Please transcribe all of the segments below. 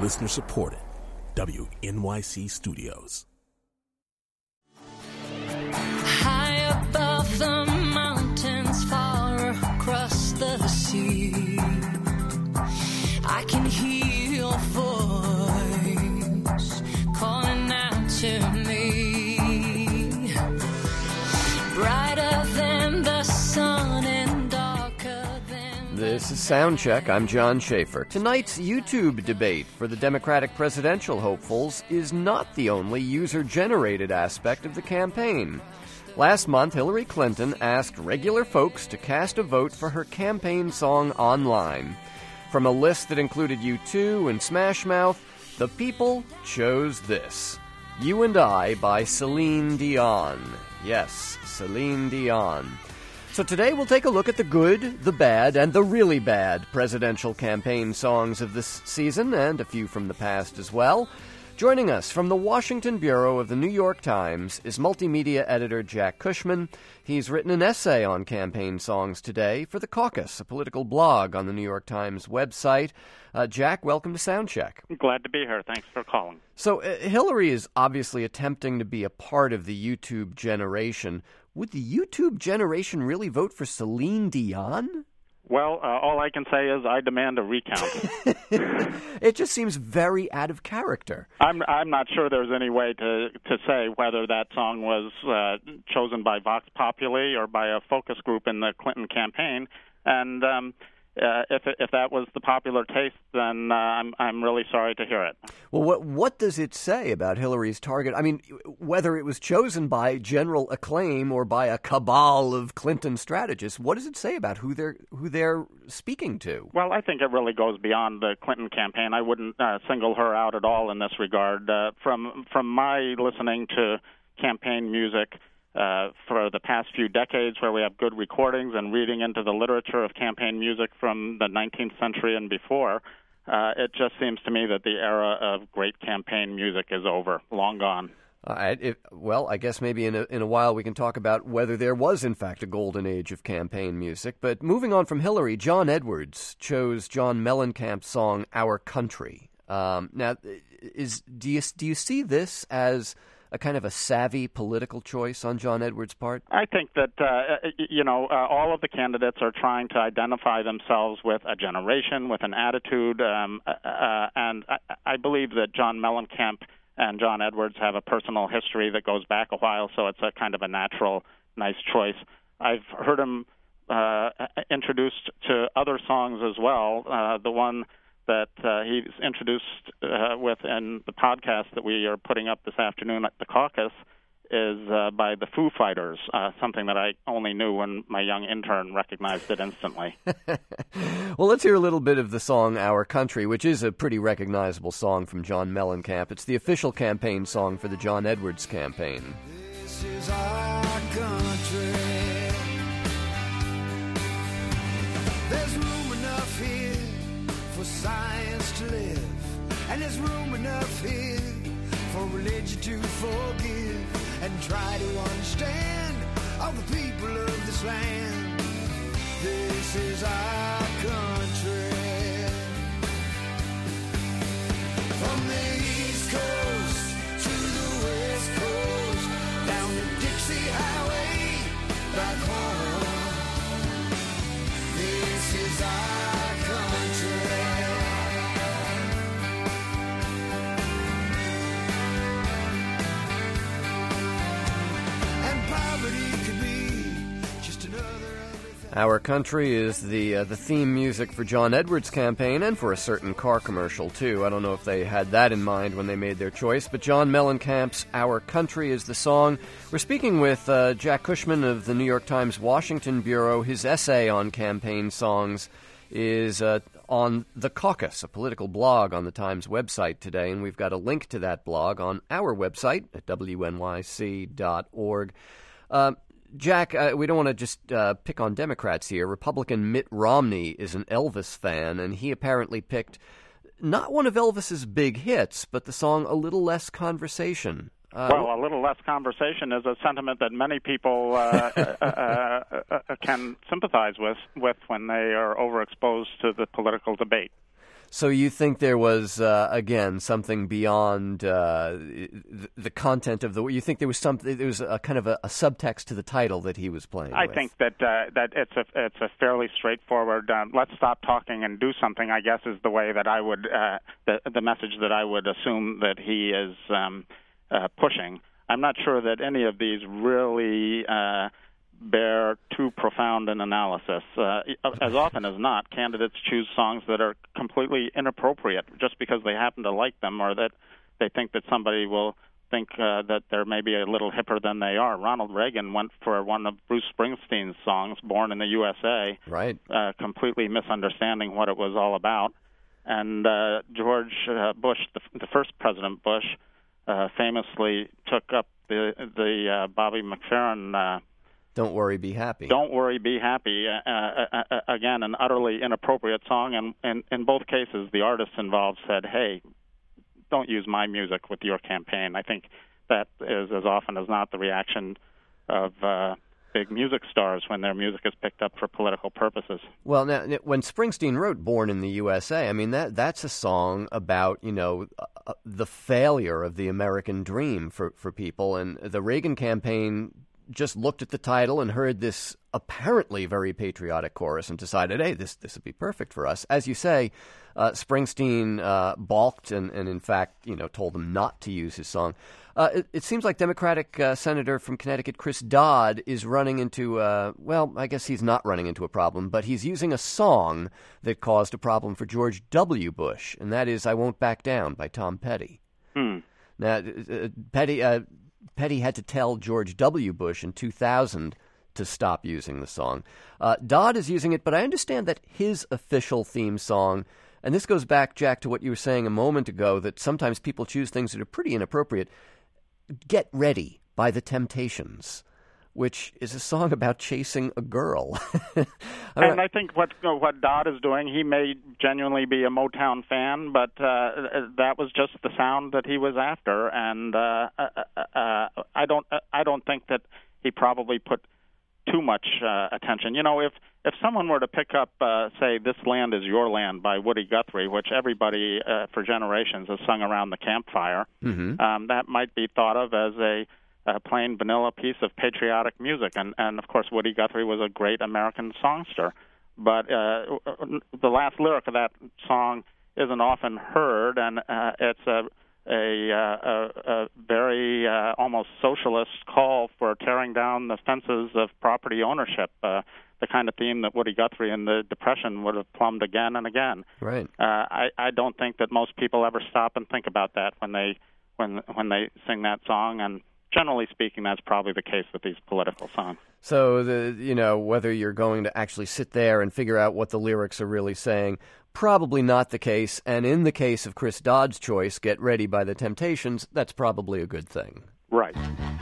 Listener supported. WNYC Studios. High above the mountains, far across the sea, I can hear your voice calling out to me. Brighter than the sun and darker than... This is Soundcheck. I'm John Schaefer. Tonight's YouTube debate for the Democratic presidential hopefuls is not the only user-generated aspect of the campaign. Last month, Hillary Clinton asked regular folks to cast a vote for her campaign song online. From a list that included U2 and Smash Mouth, the people chose this. You and I by Celine Dion. Yes, Celine Dion. So today we'll take a look at the good, the bad, and the really bad presidential campaign songs of this season, and a few from the past as well. Joining us from the Washington Bureau of the New York Times is multimedia editor Jack Cushman. He's written an essay on campaign songs today for The Caucus, a political blog on the New York Times website. Jack, welcome to Soundcheck. Glad to be here. Thanks for calling. So Hillary is obviously attempting to be a part of the YouTube generation. Would the YouTube generation really vote for Celine Dion? Well, all I can say is I demand a recount. It just seems very out of character. I'm not sure there's any way to say whether that song was chosen by Vox Populi or by a focus group in the Clinton campaign. And if that was the popular taste, then I'm really sorry to hear it. Well, what does it say about Hillary's target? I mean, whether it was chosen by general acclaim or by a cabal of Clinton strategists, what does it say about who they're speaking to? Well, I think it really goes beyond the Clinton campaign. I wouldn't single her out at all in this regard. From my listening to campaign music for the past few decades, where we have good recordings and reading into the literature of campaign music from the 19th century and before, it just seems to me that the era of great campaign music is over, long gone. Well, I guess maybe in a while we can talk about whether there was, in fact, a golden age of campaign music. But moving on from Hillary, John Edwards chose John Mellencamp's song "Our Country." Now, do you see this as a kind of a savvy political choice on John Edwards' part? I think that, all of the candidates are trying to identify themselves with a generation, with an attitude, and I believe that John Mellencamp and John Edwards have a personal history that goes back a while, so it's a kind of a natural, nice choice. I've heard him introduced to other songs as well. The one that he's introduced with in the podcast that we are putting up this afternoon at the Caucus is by the Foo Fighters, something that I only knew when my young intern recognized it instantly. Well, let's hear a little bit of the song "Our Country," which is a pretty recognizable song from John Mellencamp. It's the official campaign song for the John Edwards campaign. This is our country. There's room enough here for science to live, and there's room enough here for religion to forgive and try to understand all the people of this land. This is our country. From the East Coast to the West Coast, down the Dixie Highway, back home. This is our country. Our Country is the theme music for John Edwards' campaign and for a certain car commercial, too. I don't know if they had that in mind when they made their choice, but John Mellencamp's Our Country is the song. We're speaking with Jack Cushman of the New York Times Washington Bureau. His essay on campaign songs is on The Caucus, a political blog on the Times website today, and we've got a link to that blog on our website at wnyc.org. Jack, we don't want to just pick on Democrats here. Republican Mitt Romney is an Elvis fan, and he apparently picked not one of Elvis's big hits, but the song A Little Less Conversation. Well, a little less conversation is a sentiment that many people can sympathize with when they are overexposed to the political debate. So you think there was, again, something beyond the content of the... You think there was a kind of a subtext to the title that he was playing I with? think that it's a fairly straightforward, let's stop talking and do something, I guess, is the way that I would, the message that I would assume that he is pushing. I'm not sure that any of these really bear too profound an analysis. As often as not, candidates choose songs that are completely inappropriate just because they happen to like them or that they think that somebody will think that they're maybe a little hipper than they are. Ronald Reagan went for one of Bruce Springsteen's songs, Born in the USA, right? Completely misunderstanding what it was all about. And George Bush, the first President Bush, famously took up the Bobby McFerrin Don't Worry, Be Happy. Don't Worry, Be Happy. Again, an utterly inappropriate song, and in both cases, the artists involved said, hey, don't use my music with your campaign. I think that is, as often as not, the reaction of big music stars when their music is picked up for political purposes. Well, now, when Springsteen wrote Born in the USA, I mean, that's a song about, the failure of the American dream for people, and the Reagan campaign just looked at the title and heard this apparently very patriotic chorus and decided, hey, this would be perfect for us. As you say, Springsteen balked and in fact, told them not to use his song. It seems like Democratic Senator from Connecticut Chris Dodd is running into, I guess he's not running into a problem, but he's using a song that caused a problem for George W. Bush, and that is I Won't Back Down by Tom Petty. Now, Petty had to tell George W. Bush in 2000 to stop using the song. Dodd is using it, but I understand that his official theme song, and this goes back, Jack, to what you were saying a moment ago, that sometimes people choose things that are pretty inappropriate. Get Ready by The Temptations, which is a song about chasing a girl. I think what Dodd is doing, he may genuinely be a Motown fan, but that was just the sound that he was after, and I don't think that he probably put too much attention. If someone were to pick up, say, This Land Is Your Land by Woody Guthrie, which everybody for generations has sung around the campfire, that might be thought of as a plain vanilla piece of patriotic music. And of course, Woody Guthrie was a great American songster. But the last lyric of that song isn't often heard, and it's a very almost socialist call for tearing down the fences of property ownership, the kind of theme that Woody Guthrie in the Depression would have plumbed again and again. Right. I don't think that most people ever stop and think about that when they sing that song, and generally speaking, that's probably the case with these political songs. So, whether you're going to actually sit there and figure out what the lyrics are really saying, probably not the case. And in the case of Chris Dodd's choice, Get Ready by The Temptations, that's probably a good thing. Right.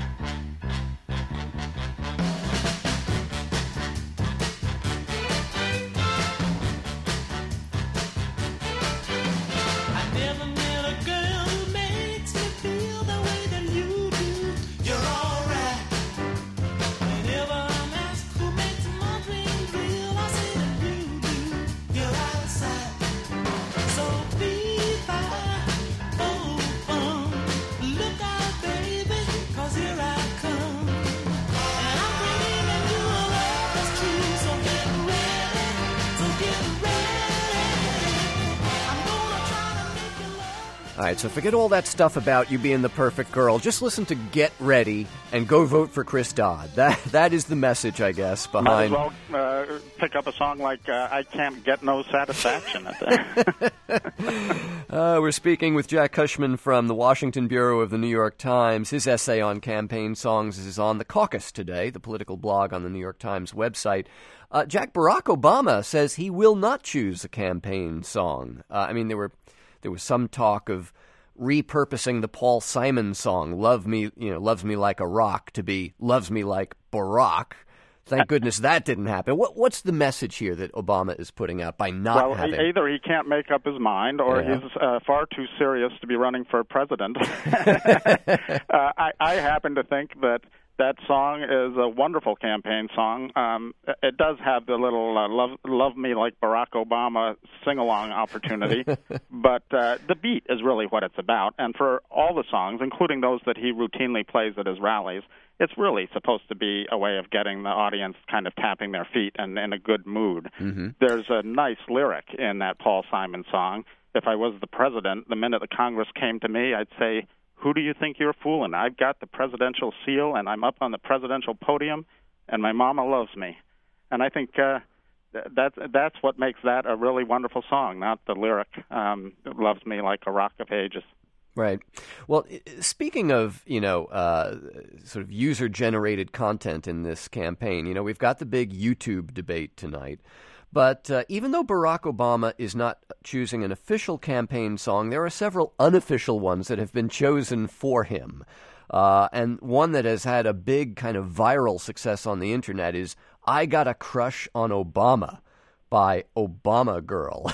All right, so forget all that stuff about you being the perfect girl. Just listen to Get Ready and go vote for Chris Dodd. That is the message, I guess, behind... Might as well pick up a song like I Can't Get No Satisfaction at that. We're speaking with Jack Cushman from the Washington Bureau of the New York Times. His essay on campaign songs is on The Caucus today, the political blog on the New York Times website. Jack, Barack Obama says he will not choose a campaign song. There was some talk of repurposing the Paul Simon song, Loves Me Like a Rock, to be Loves Me Like Barack. Thank goodness that didn't happen. What's the message here that Obama is putting out by not having... Well, either he can't make up his mind or he's far too serious to be running for president. I happen to think that That song is a wonderful campaign song. It does have the little love me like Barack Obama sing-along opportunity, but the beat is really what it's about. And for all the songs, including those that he routinely plays at his rallies, it's really supposed to be a way of getting the audience kind of tapping their feet and in a good mood. Mm-hmm. There's a nice lyric in that Paul Simon song. If I was the president, the minute the Congress came to me, I'd say, "Who do you think you're fooling? I've got the presidential seal, and I'm up on the presidential podium, and my mama loves me." And I think that's what makes that a really wonderful song, not the lyric, "Loves me like a rock of ages." Right. Well, speaking of, sort of user-generated content in this campaign, we've got the big YouTube debate tonight. But even though Barack Obama is not choosing an official campaign song, there are several unofficial ones that have been chosen for him. And one that has had a big kind of viral success on the internet is "I Got a Crush on Obama" by Obama Girl.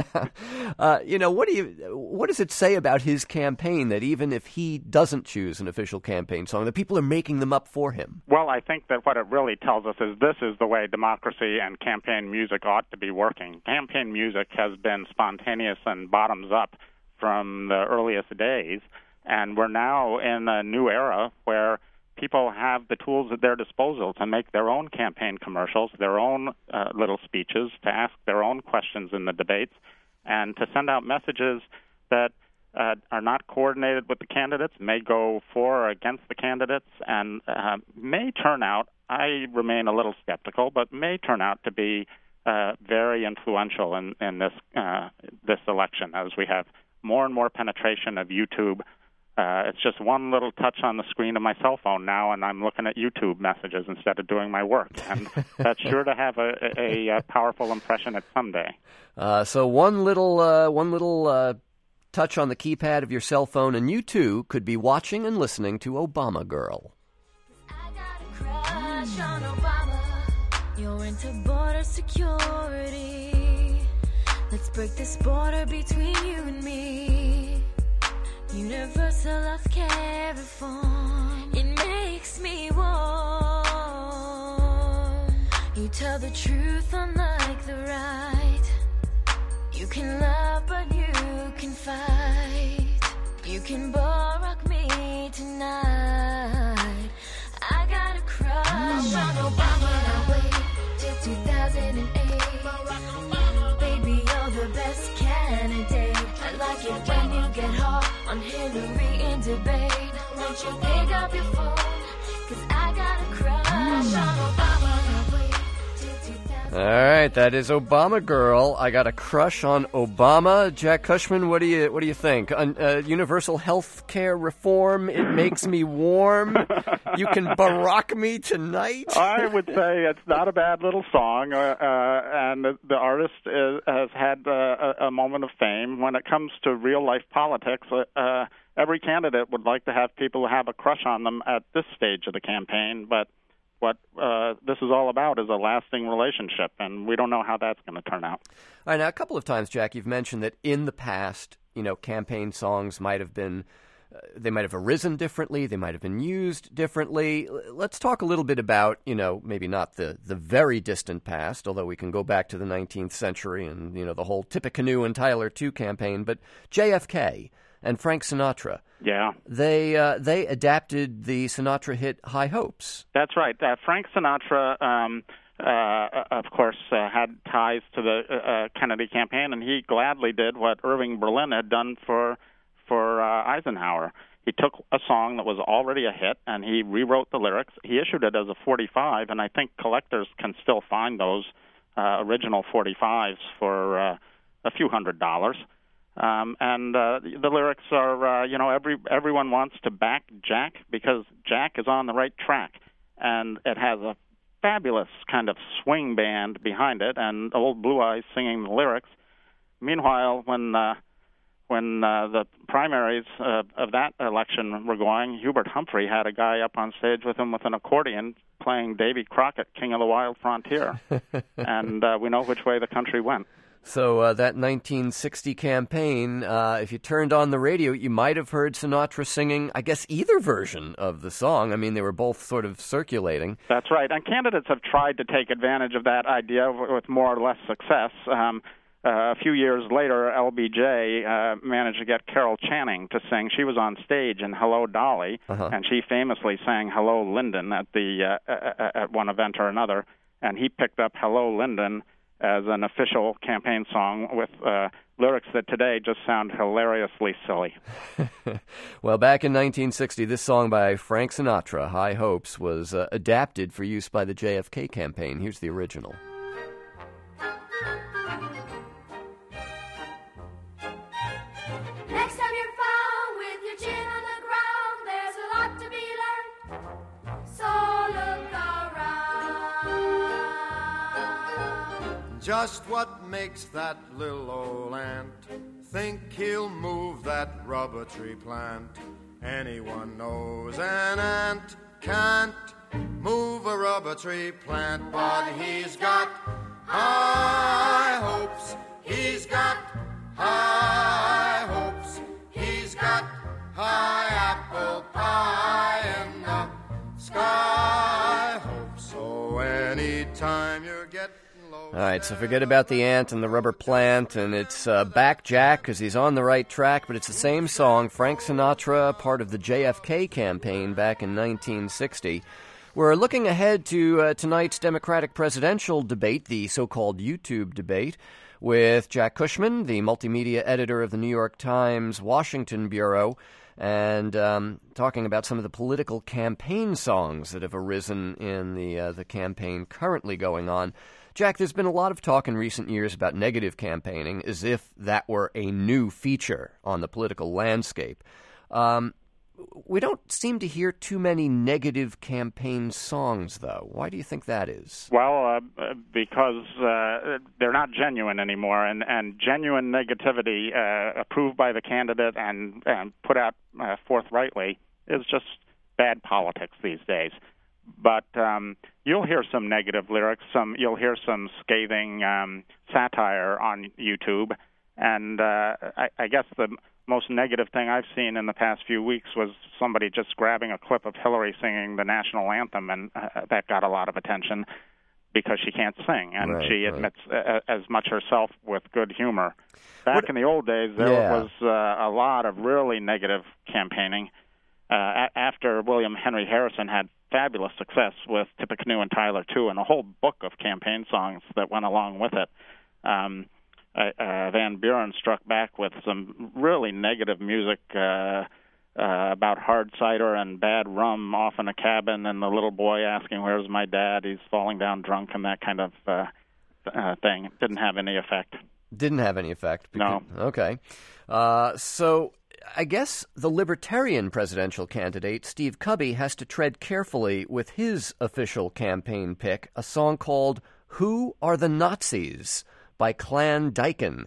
What does it say about his campaign that even if he doesn't choose an official campaign song, that people are making them up for him? Well, I think that what it really tells us is this is the way democracy and campaign music ought to be working. Campaign music has been spontaneous and bottoms up from the earliest days, and we're now in a new era where people have the tools at their disposal to make their own campaign commercials, their own little speeches, to ask their own questions in the debates, and to send out messages that are not coordinated with the candidates, may go for or against the candidates, and may turn out, I remain a little skeptical, but may turn out to be very influential in this election as we have more and more penetration of YouTube. It's just one little touch on the screen of my cell phone now, and I'm looking at YouTube messages instead of doing my work. And that's sure to have a powerful impression at someday. So one little touch on the keypad of your cell phone, and you too could be watching and listening to Obama Girl. I got a crush on Obama. You're into border security. Let's break this border between you and me. Universal health care reform, it makes me warm. You tell the truth unlike the right. You can love but you can fight. You can Barack me tonight. I got a crush on Obama. I wait till 2008. Baby, you're the best candidate. I like it when you get hot on Hillary in debate. Won't you pick up your phone? 'Cause I got a crush on Obama. All right, that is Obama Girl. I got a crush on Obama. Jack Cushman, what do you think? Universal health care reform, it makes me warm. You can Barack me tonight. I would say it's not a bad little song, and the artist has had a moment of fame. When it comes to real-life politics, every candidate would like to have people have a crush on them at this stage of the campaign, but what this is all about is a lasting relationship, and we don't know how that's going to turn out. All right, now, a couple of times, Jack, you've mentioned that in the past, campaign songs might have been, they might have arisen differently, they might have been used differently. Let's talk a little bit about, maybe not the very distant past, although we can go back to the 19th century and, the whole Tippecanoe and Tyler 2 campaign, but JFK and Frank Sinatra. Yeah. They adapted the Sinatra hit High Hopes. That's right. Frank Sinatra, of course, had ties to the Kennedy campaign, and he gladly did what Irving Berlin had done for Eisenhower. He took a song that was already a hit, and he rewrote the lyrics. He issued it as a 45, and I think collectors can still find those original 45s for a few $100s. And the lyrics are, everyone wants to back Jack because Jack is on the right track. And it has a fabulous kind of swing band behind it and old Blue Eyes singing the lyrics. Meanwhile, when the primaries of that election were going, Hubert Humphrey had a guy up on stage with him with an accordion playing Davy Crockett, King of the Wild Frontier. And we know which way the country went. So that 1960 campaign, if you turned on the radio, you might have heard Sinatra singing, I guess, either version of the song. I mean, they were both sort of circulating. That's right. And candidates have tried to take advantage of that idea with more or less success. A few years later, LBJ managed to get Carol Channing to sing. She was on stage in Hello, Dolly, and she famously sang Hello, Lyndon at one event or another. And he picked up Hello, Lyndon as an official campaign song with lyrics that today just sound hilariously silly. Well, back in 1960, this song by Frank Sinatra, High Hopes, was adapted for use by the JFK campaign. Here's the original. Next time you're found with your chin on the ground, there's a lot to be learned, so look around. Just what makes that little old ant think he'll move that rubber tree plant? Anyone knows an ant can't move a rubber tree plant, but he's got high hopes. He's got high hopes. He's got high apple pie in the sky hopes. So anytime you're getting low. All right, so forget about the ant and the rubber plant, and it's back Jack because he's on the right track, but it's the same song, Frank Sinatra, part of the JFK campaign back in 1960. We're looking ahead to tonight's Democratic presidential debate, the so-called YouTube debate, with Jack Cushman, the multimedia editor of the New York Times Washington Bureau, and talking about some of the political campaign songs that have arisen in the campaign currently going on. Jack, there's been a lot of talk in recent years about negative campaigning, as if that were a new feature on the political landscape. We don't seem to hear too many negative campaign songs, though. Why do you think that is? Well, because they're not genuine anymore, and genuine negativity approved by the candidate and put out forthrightly is just bad politics these days. But you'll hear some negative lyrics, you'll hear some scathing satire on YouTube, and I guess the most negative thing I've seen in the past few weeks was somebody just grabbing a clip of Hillary singing the national anthem, and that got a lot of attention because she can't sing, and she admits as much herself with good humor. Back in the old days, there was a lot of really negative campaigning. After William Henry Harrison had fabulous success with Tippecanoe and Tyler, too, and a whole book of campaign songs that went along with it, Van Buren struck back with some really negative music about hard cider and bad rum off in a cabin, and the little boy asking, "Where's my dad? He's falling down drunk," and that kind of thing. It didn't have any effect. Didn't have any effect? No. Okay. So I guess the Libertarian presidential candidate, Steve Cubby, has to tread carefully with his official campaign pick, a song called "Who Are the Nazis?" by Clan Dyken.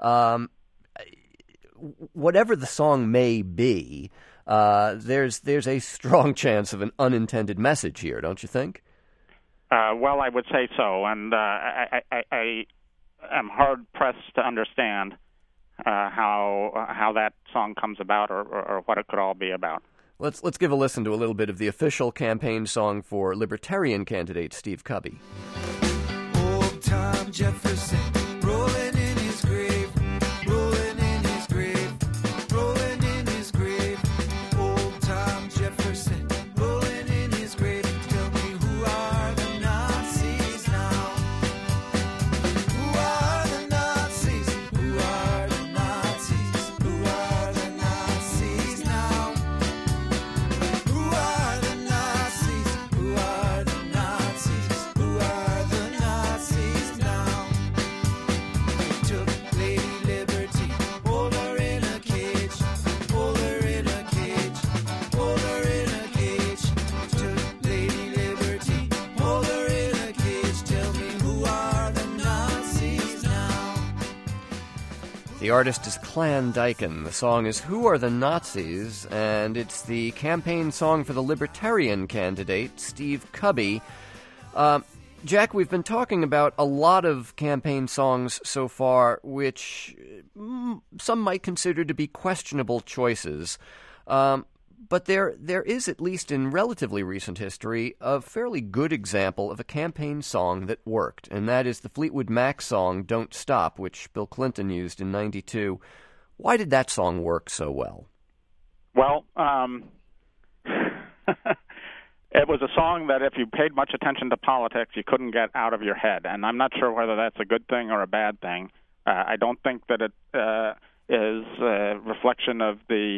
Whatever the song may be, there's a strong chance of an unintended message here, don't you think? Well, I would say so, and I am hard-pressed to understand how that song comes about or what it could all be about. Let's give a listen to a little bit of the official campaign song for Libertarian candidate Steve Cubby. Old Tom Jefferson, rolling in his grave, rolling in his grave, rolling in his grave. Old Tom Jefferson, rolling in his grave. Tell me, who are the Nazis now? Who are the Nazis? Who are the Nazis? Who are the Nazis now? Who are the Nazis? Who are the Nazis? Who are the Nazis now? They took Lady Liberty, hold her in a cage, hold her in a cage, hold her in a cage. Took Lady Liberty, hold her in a cage. Tell me, who are the Nazis now? The artist is Clan Dyken. The song is "Who Are the Nazis?" and it's the campaign song for the Libertarian candidate, Steve Cubby. Jack, we've been talking about a lot of campaign songs so far, which some might consider to be questionable choices. But there is, at least in relatively recent history, a fairly good example of a campaign song that worked, and that is the Fleetwood Mac song Don't Stop, which Bill Clinton used in '92. Why did that song work so well? Well, it was a song that if you paid much attention to politics, you couldn't get out of your head, and I'm not sure whether that's a good thing or a bad thing. I don't think that it is a reflection of the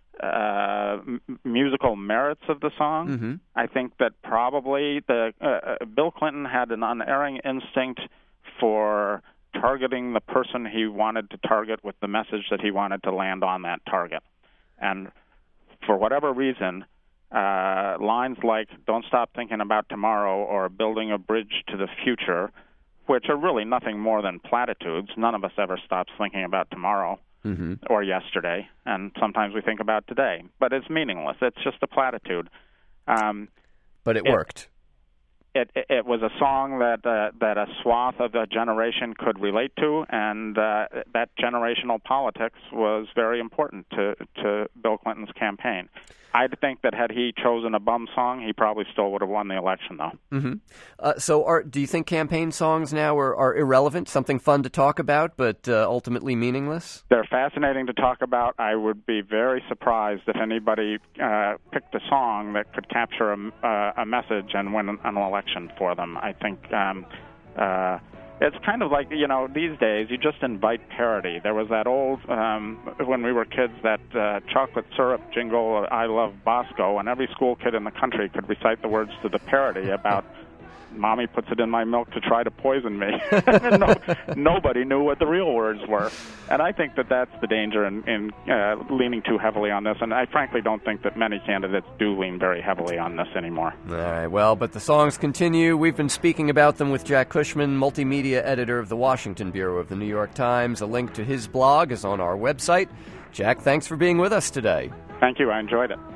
musical merits of the song. Mm-hmm. I think that probably Bill Clinton had an unerring instinct for targeting the person he wanted to target with the message that he wanted to land on that target. And for whatever reason, lines like "Don't stop thinking about tomorrow" or "Building a bridge to the future," which are really nothing more than platitudes. None of us ever stops thinking about tomorrow or yesterday, and sometimes we think about today. But it's meaningless. It's just a platitude. But it worked. It was a song that a swath of the generation could relate to, and that generational politics was very important to Bill Clinton's campaign. I think that had he chosen a bum song, he probably still would have won the election, though. Mm-hmm. So do you think campaign songs now are irrelevant, something fun to talk about, but ultimately meaningless? They're fascinating to talk about. I would be very surprised if anybody picked a song that could capture a message and win an election for them. I think it's kind of like, these days you just invite parody. There was that old, when we were kids, that chocolate syrup jingle, "I love Bosco," and every school kid in the country could recite the words to the parody about "Mommy puts it in my milk to try to poison me." Nobody knew what the real words were. And I think that that's the danger in leaning too heavily on this. And I frankly don't think that many candidates do lean very heavily on this anymore. All right, well, but the songs continue. We've been speaking about them with Jack Cushman, multimedia editor of the Washington Bureau of the New York Times. A link to his blog is on our website. Jack, thanks for being with us today. Thank you. I enjoyed it.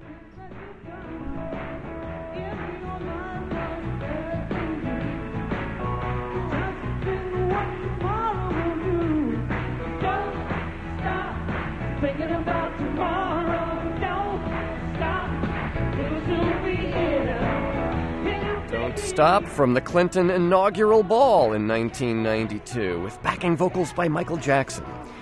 Don't Stop from the Clinton inaugural ball in 1992 with backing vocals by Michael Jackson.